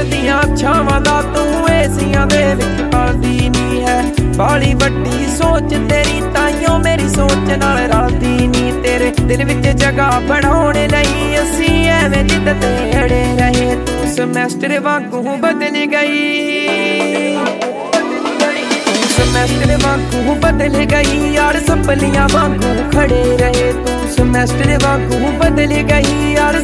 ਦੀਆਂ ਛਾਵਾਂ ਦਾ ਤੂੰ ਏਸੀਆਂ ਦੇ ਵਿੱਚ ਪਲਦੀ ਨਹੀਂ ਹੈ। ਬਾਲੀ ਵੱਡੀ ਸੋਚ ਤੇਰੀ ਤਾਈਓ ਮੇਰੀ ਸੋਚ ਨਾਲ ਰਲਦੀ ਨਹੀਂ। ਤੇਰੇ ਦਿਲ ਵਿੱਚ ਜਗ੍ਹਾ ਬਣਾਉਣ ਲਈ ਅਸੀਂ ਐਵੇਂ ਜਿੱਦ ਤੇ ਅੜੇ ਰਹੇ। ਤੂੰ ਸਮੈਸਟਰ ਵਾਂਗੂ ਬਦਲ ਗਈ, ਸਮੈਸਟਰ ਵਾਂਗੂ ਬਦਲ ਗਈ ਯਾਰ, ਸੱਪਲੀਆਂ ਵਾਂਗੂ ਖੜੇ ਰਹੇ। ਤੂੰ ਸਮੈਸਟਰ ਵਾਂਗੂ ਬਦਲ ਗਈ ਯਾਰ,